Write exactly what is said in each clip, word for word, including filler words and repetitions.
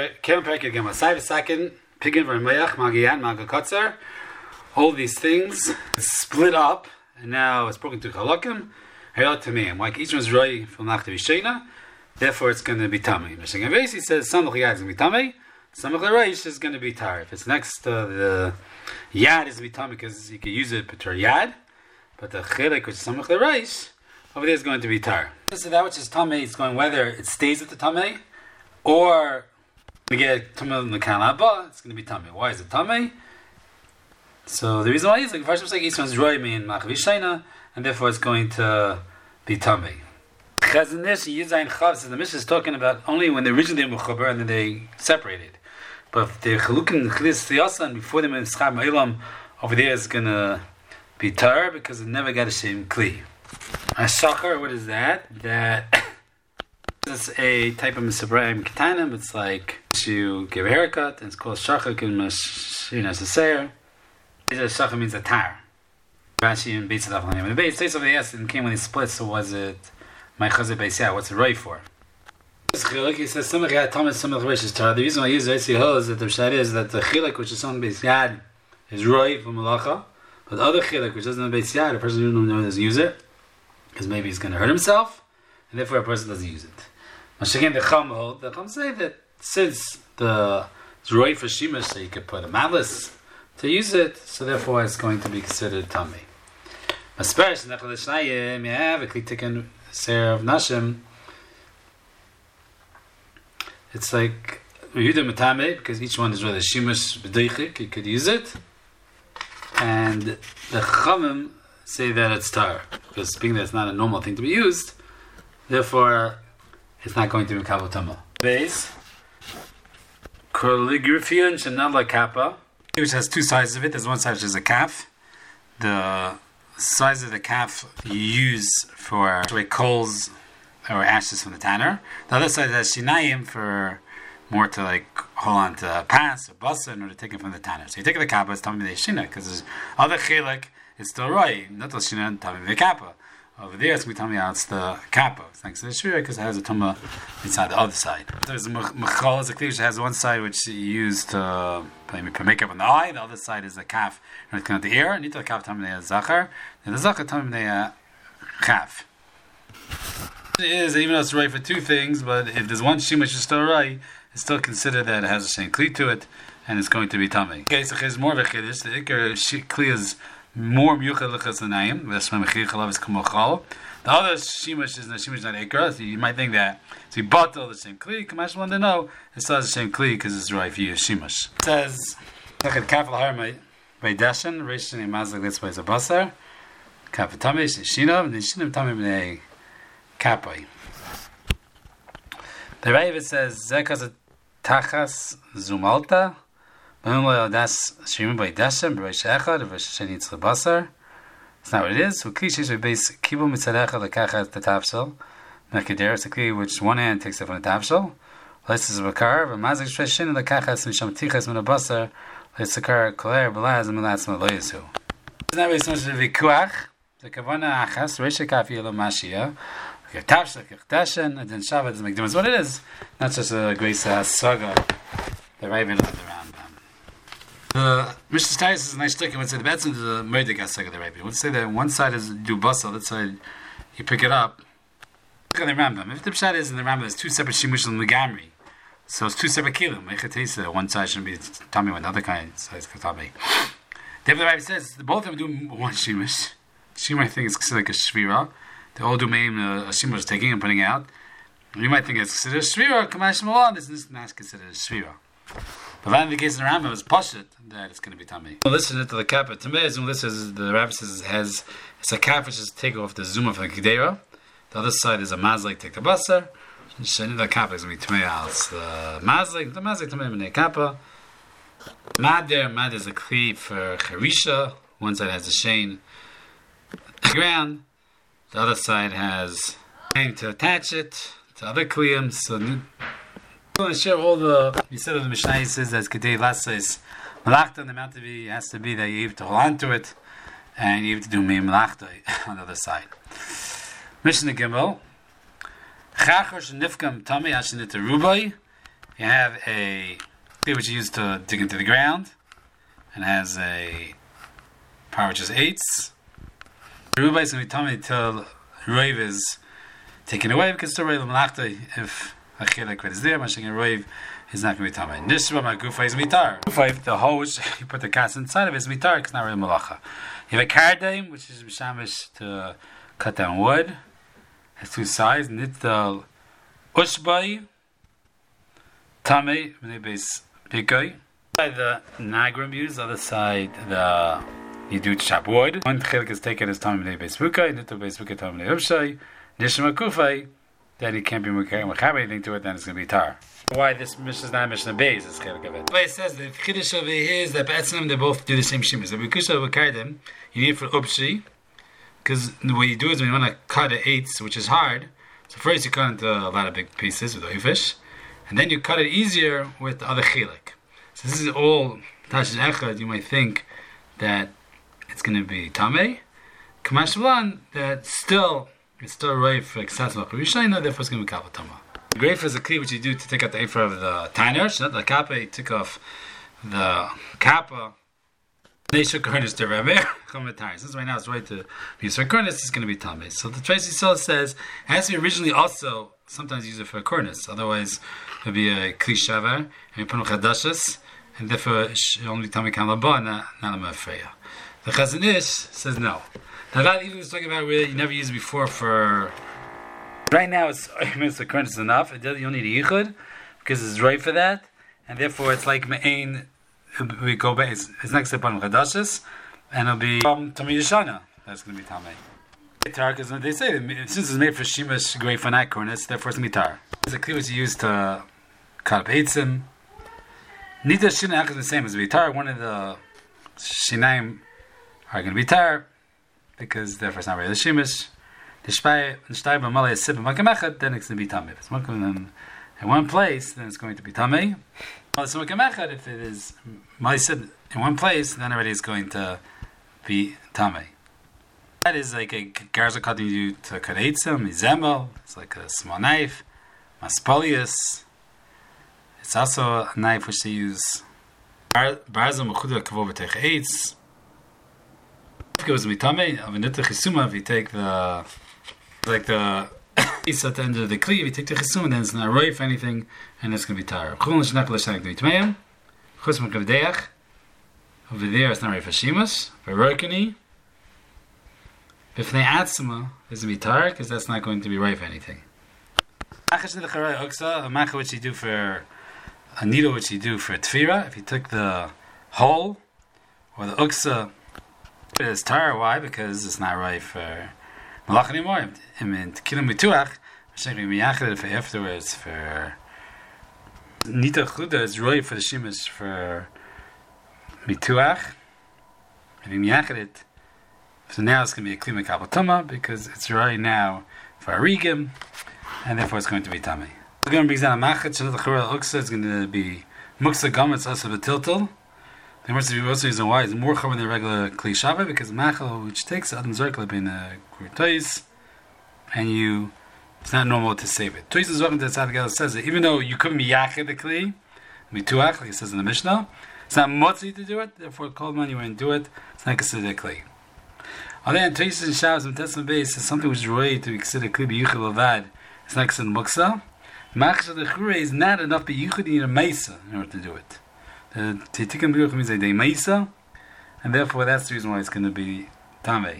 Kelim Perek again. Masai v'sakin pigin v'remayach magiyan magakotzer. All these things split up, and now it's broken to chalakim. Hayot tamim. Like each one's roi from nachta v'sheina, therefore it's going to be tamei. Mishnah Gavesi says samach yad is going to be tamei. Samach l'reish is going to be tar. If it's next to the yad is going to be tamei because you can use it per yad, but the chilek which is samach l'reish over there is going to be tar. So that which is tamei is going whether it stays at the tamei or we get tamei in the kanaba. It's going to be tamei. Why is it tamei? So the reason why is like first of all, like each one's roi mean machvishaina, and therefore it's going to be tamei. Chazanish Yizayin Chav says the Mishnah is talking about only when they originally were mechuber and then they separated. But if they're chalukin chlis tiyasa and before them in schar ma'ilam, over there is going to be tar because it never got a shem kli. A shachar, what is that? That is a type of misabrayim ketanim. It's like you give a haircut and it's called shachar kin mashina seser. Shachar means a tar. Rashi and Beitz Adaf Lanim. The Beitz states over the yes and came when he split. So was it my chazir Beitz? Yeah, what's it right for? He says some of the Thomas, some of the Rish is tar. The reason why he uses Beitz is that the Rishad is that the chilek which is on Beitz Yad is right for malacha, but the other chilek which doesn't have Beitz Yad, a person who doesn't know doesn't use it because maybe he's going to hurt himself, and therefore a person doesn't use it. Mashiach the Chum hold the Chum say that since the it's right for shimush, so you could put a malice to use it, so therefore it's going to be considered tamei. Especially in the Shnayim, you have a klitikin ser of nashim. It's like Yehuda Matame because each one is rather shimush b'deichik. You could use it, and the Chamim say that it's tar because being that it's not a normal thing to be used, therefore it's not going to be kabel tamah. Base calligraphy and shenala kappa, which has two sides of it. There's one side which is a calf. The size of the calf you use for to make coals or ashes from the tanner. The other side has shinayim for more to like hold on to pass or basa in order to take it from the tanner. So you take the kappa, it's tamei shina because there's other chilek, it's still right. Not the shina tamei the kappa. Over there, it's going to tell me how it's the kappa. It's thanks to the shira because it has a tumah inside the other side. There's a mechal, as a cleavage has one side which you use to put makeup on the eye. The other side is the calf. You know, the ear. Nita the calf tamei zachar. And the zachar tamei calf. It is even though it's right for two things, but if there's one shim which is still right, it's still considered that it has a same kli to it, and it's going to be tamei. Okay, so there's more of a chiddush. The ikar kli is more miyuchad l'chasanayim. That's why mechir chalav is kamochal. The other shimush is the shimush not ikra. So you might think that so you bought all the same kli. Kamash wanted to know it still has the same kli because it's right for you shimush. It says like at kafel harmay by dashan reishin imazak this way is a basar kafel tamish shinav and shinav tamim bnei kapai. The Rav says zekas tachas zumalta. It's not what it is. So klish is base kibu mitzarecha lekachat the tafshel. Mekader is a kli which one hand takes it from the tafshel. This is a bakar. But mazik shreshin lekachas misham tichas min abasar. Let's occur koler belaz and melatz maloyesu. It's not really so much of a vikuach. The kavana achas reisha kafi elo mashia. Tafshel kichdashen and then Shabbat doesn't make difference what it is. Not just a great saga. The Raven of the Rambam. The Mishnah Taris is a nice trick. I would say the best is the Murdik aspect of the Rebbe. I would say that one side is do basa, that side you pick it up. Look at the Rambam. If the Pshat is in the Rambam, there's two separate shimush in the Gamri. So it's two separate kilim. One side shouldn't be tummy, one other kind size katami. The Rebbe says both of them do one shimush. Shimush I think is considered like a shvira. They all do main uh, a shimush taking and putting out. You might think it's considered a shvira. Kamash Malon, this is not considered a shvira. But in the case of the Rambam, it's pashut that it's going to be tamei. Well, listen to the kappa. Tamei is this is the Rabbi says it has it's a kaf which is take off the zuma from the kedera. The other side is a mazlik take the basar. And the kappa is going to be tamei als the mazlik. The mazlik tamei b'nei kappa. Mad there, mad is a kli for charisha. One side has a shane ground. The other side has hang to attach it to other kliyim. So. I'm going to share all the, you said of the Mishnah says that Kedei Lasa is Malachta, and the amount to be has to be that you have to hold on to it, and you have to do Mei Malachta on the other side. Mishnah Gimel, Chachar Shenifkam Tamei Hashanit Rubai, You have a kli which you use to dig into the ground, and has a power which is eights. Rubai is going to be tummy till Roiv is taken away, because it's already Malachta. If a chilek is there, Mashing and Roiv is not going to be tummy. Nishma my gufa is mitar. Gufa, the hole which you put the cast inside of is mitar, because it's not really malacha. You have a kardaim, which is mishamish to cut down wood. It has two sides. Nittal ushbai, tame, base pikai. Side the nagram use, the other side the you do chop wood. One chilek is taken as tame base pikai, nittal base pikai tame ushai. Nishma kufay, then it can't be mukhav anything to it. Then it's going to be tar. Why this Mishnah is not Mishnah Beis is chilek of it. But it says the chiddush over here is that Be'etzim they both do the same shimus. The bikusha of kardim you need for upshi, because what you do is when you want to cut an eighths, which is hard. So first you cut into a lot of big pieces with oifish, and then you cut it easier with the other chilek. So this is all tashin echad. You might think that it's going to be tamei. Kamash v'lan that still it's still right for exas v'charishayna. Therefore it's going to be kapatama. The grafer is a kli which you do to take out the ephra of the tainer. Not the kappa. You take off the kappa. They should karnis to Rabbeir. Since right now it's right to be for karnis, it's going to be tamei. So the Tracy Soul says it has to be originally also sometimes use it for karnis. Otherwise it would be a kli shavar and you put on chadashas, and therefore it should only tamei kan laba, not not a mafreya. The Chazon Ish says no. Now that even was talking about where you never used it before for. Right now, it's Mister Current is enough. It doesn't. You don't need a yichud because it's right for that, and therefore it's like me'ain. We go back. It's, it's next upon chadashis, and it'll be um, Tamid Yishana. That's going to be tamei. Tar is what they say. Since it's made for shimush great for night corners, therefore it's mitar. It's a kli which you use to cut up eitzim. Nida shina is the same as mitar. One of the shinaim are going to be tar because therefore it's not really the shimush. The shtai b'malei is sip b'makam then it's going to be tamei. If it's makom in one place, then it's going to be tamei. Well, it's makam echad. If it is malei sip in one place, then already it's going to be tamei. That is like a garza cutting you to cut eitzim, izemel. It's like a small knife, maspolius. It's also a knife which they use. Barza mechuda kavov b'teich eitz. If it was mitame, avinita chisuma, if you take the like the it's at the end of the kli, if you take the chisuma, then it's not roy for anything, and it's going to be tar. Chulun shnach l'shanik d'mitmeim, chus m'kavdeach. Over there, it's not roy for shimas, for rokani. If they atzma, it's going to be tar, because that's not going to be right for anything. A macha which you do for a needle which you do for tefira, if you took the hole or the uksa, it is tar. Why? Because it's not right for malach anymore. I mean, kilim mituach, for afterwards for nita chuda is right for the shimas for mituach. If you miyachid it, so now it's going to be a klima kapatama because it's right now for a rigim, and therefore it's going to be tamei. We're going to bring down a machet. So the churel uksa is going to be muksa gametz also betiltel. The most of you also reason why is more common than regular kli shava because machal which takes adam zerkle bin a kurtois, and you it's not normal to save it. Tois is welcome to Tzaddik says that even though you couldn't be yachid the kli, mituach like it says in the Mishnah, it's not motzi to do it. Therefore, called man you wouldn't do it. It's not considered a kli. Although in Tois and Shavs and Tesla base is something which is related to be considered kli b'yichud avad. It's not considered muksa. Machshel the chure is not enough b'yichud. You need a meisa in order to do it. The Titikum B'Ruch means a day Meisa, and therefore that's the reason why it's going to be Tamei.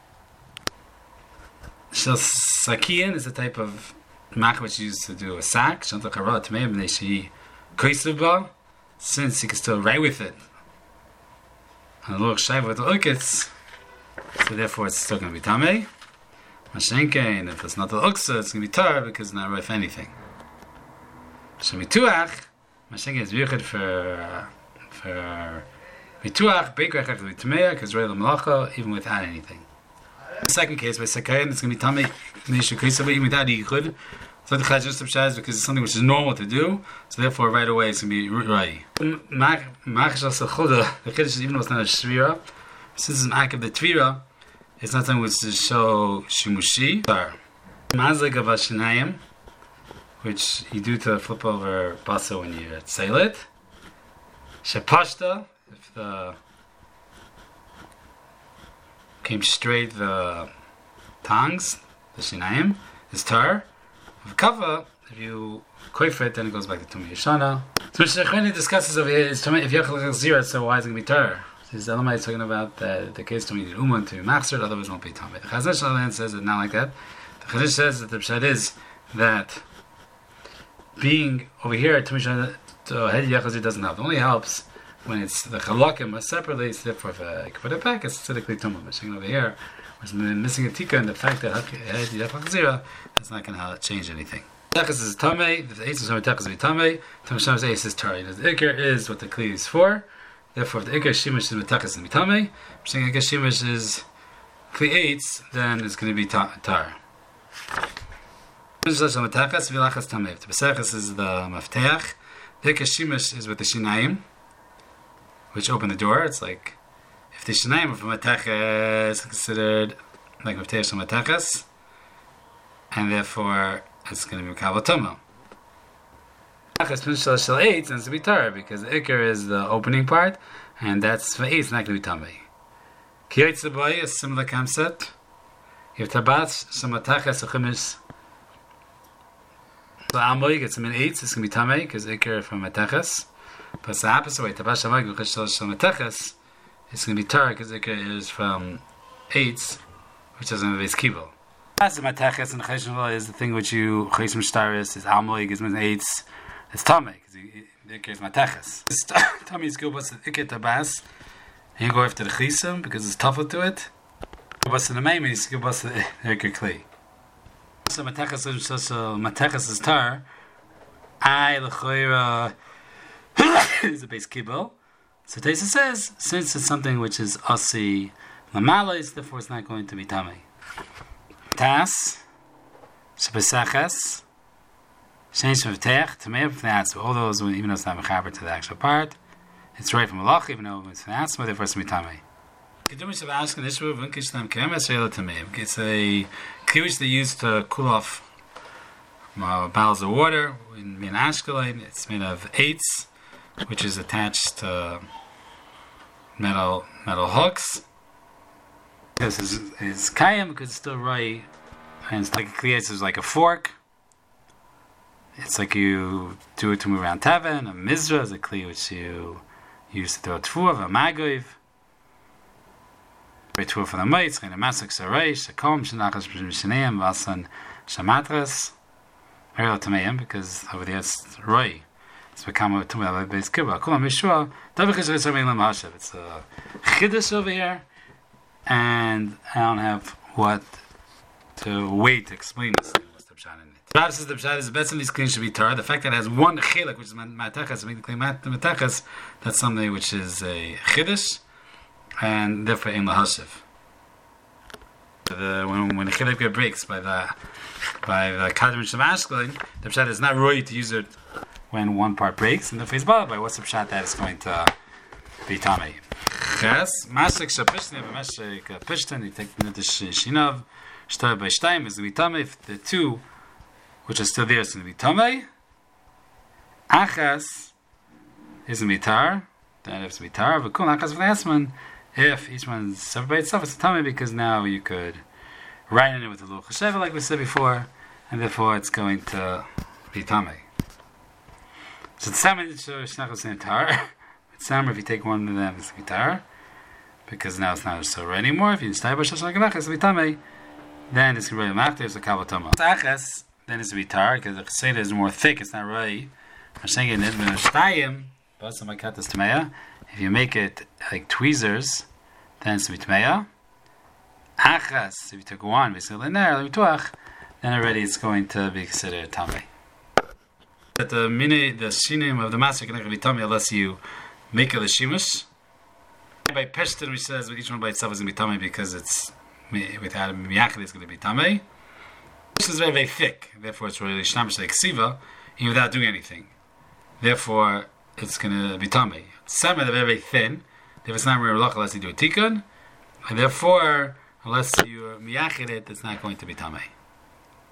Shel Sakian is a type of mach which is used to do a sack. Shanta Karot Tamei B'nei Shehi Koisuba, since you can still write with it. And the Lord Shaiva with the Ukitz, so therefore it's still going to be Tamei. Mashenke, and if it's not the Uksa, it's going to be Tar because it's not right for anything. Shemituach. Mashenke is vichid for for mituach bekrach actually tamei because real malacha even without anything. The second case by sakayin it's going to be tamei nishu kaisa even without yichud. So the chajus subshaz because it's something which is normal to do. So therefore right away it's going to be right. Mach machshas chuda the chiddush even though it's not a shvira, since it's an act of the tvira, it's not something which is show shimushi. Mazlik of ashinayim which you do to flip over basa when you sail it. Shepashta, if the came straight the tongues, the shinayim, is tar. If kava, if you koif it, then it goes back to Tumah Yeshana. So Shechani discusses over here is if you have zira, so why is it going to be tar? So this Elamai is talking about the, the case to me uman to be machzor, otherwise it won't be tamei. The Chazon Shal says it not like that. The Chazon says that the pshat is that being over here to Tumah Yeshana doesn't help. It only helps when it's the chalakim are separately. So therefore, if I put it back, it's acidically tumah. But over here, we're missing a tika, and the fact that head yachzira is not going to change anything. Techas is tamei. The eight is techas is tamei. Tamasham is is tari. The ikar is what the kli is for. Therefore, if the ikar shimush is techas and tamei, saying ikar shimush is kli eights, then it's going to be tar. The besechas is the mafteach. The ikar shimush is with the shinayim, which open the door. It's like if the shinayim of mateches is considered like mafteach of mateches, and therefore it's going to be Mekabel Tumah. Mateches shel eight tends to be tar because the ikar is the opening part, and that's for eight. It's not going to be tamei. Kiyotze boy is similar concept. You have tabatz some mateches achimis. So amoy gets them in eight. It's going to be tamei because ikar from mateches. But it's the opposite way. Tabash Shamag Shel Mateches, it's going to be tar because it is from eights, which doesn't have a base kibble. As the Mateches and Cheshuvah is the thing which you Cheshum Shtaris is Almoy gives me eights. It's Tamei because the Iker is Mateches. Tamei is good, but the Iker Tabas, and you go after the Chisim because it's tougher to it. But the Maim is good, but the Iker Kli. So Mateches Mateches is tar. I Lechoira. Is a base kibble. So Taisa says, since it's something which is asi lamalis, therefore it's not going to be tamei. Tas, shebesaches, shein shevtech, tamei of that. So all those, even though it's not mechaber to the actual part, it's right from malach, even though it's that's why therefore it's going to be tamei. Kedumish of ashken ishvu v'unkish tam kemes sheila tamei. It's a kli which they use to cool off uh, barrels of water in min ashkelon. It's made of eights, which is attached to metal metal hooks. This is is kayam because it's still right, and it's like it creates as like a fork. It's like you do it to move around tavan. A mizra is a kli which you use to throw tfuah, a magoiv. Tfuah for the mites, kind of masak sareish, a kom shenachas b'sheneim vasan shamatras. Very tameim because over there it's roi. It's become a tumah base kibba. Kulam mishua. Davichish reserving lam hashav. It's a chiddush over here, and I don't have what to wait to explain this thing. What's the pshat in it? Perhaps the pshat is better these clean should be tar. The fact that it has one chilek, which is matachas, make the clean matachas, that's something which is a chiddush, and therefore in lahashiv. The when when the chilek breaks by the by the kadrim shamashklin, the pshat is not right to use it when one part breaks, and the face bala by what's the pshat that is going to be tamei. Yes, masik shapishne v'mashik pishten. You take the shinav shtar by shtaim is going to be tamei. If the two which are still there is going to be tamei. Achas is going to be tar. Then it's going to be tar. But kul achas v'nasman. If each one's separate by itself, it's a tamei because now you could write in it with a little chesheva like we said before, and therefore it's going to be tamei. So the salmon is shnachos and tar. But salmon, if you take one of them, it's going to be tar, because now it's not so red anymore. If you stay by shashon galach, it's going to be tamei. Then it's going to be after it's a kabel tamah. Achas, then it's going to be tar because the cheseda is more thick. It's not right. I'm saying it in the shtayim, but some kat is tameya. If you make it like tweezers, then it's going to be tameya. Achas, if you took one, basically in there, then already it's going to be considered tamei. That the mini, the shinim of the master can actually be tamei unless you make it a shimush. By peshtin, which says with each one by itself is going to be tamei because it's without miyachid it's going to be tamei. This is very very thick, therefore it's really shnamish like siva, even without doing anything. Therefore, it's going to be tamei. Salmon are very very thin. If it's not really unless you do a tikkun, and therefore, unless you miyachid it, it's not going to be tamei.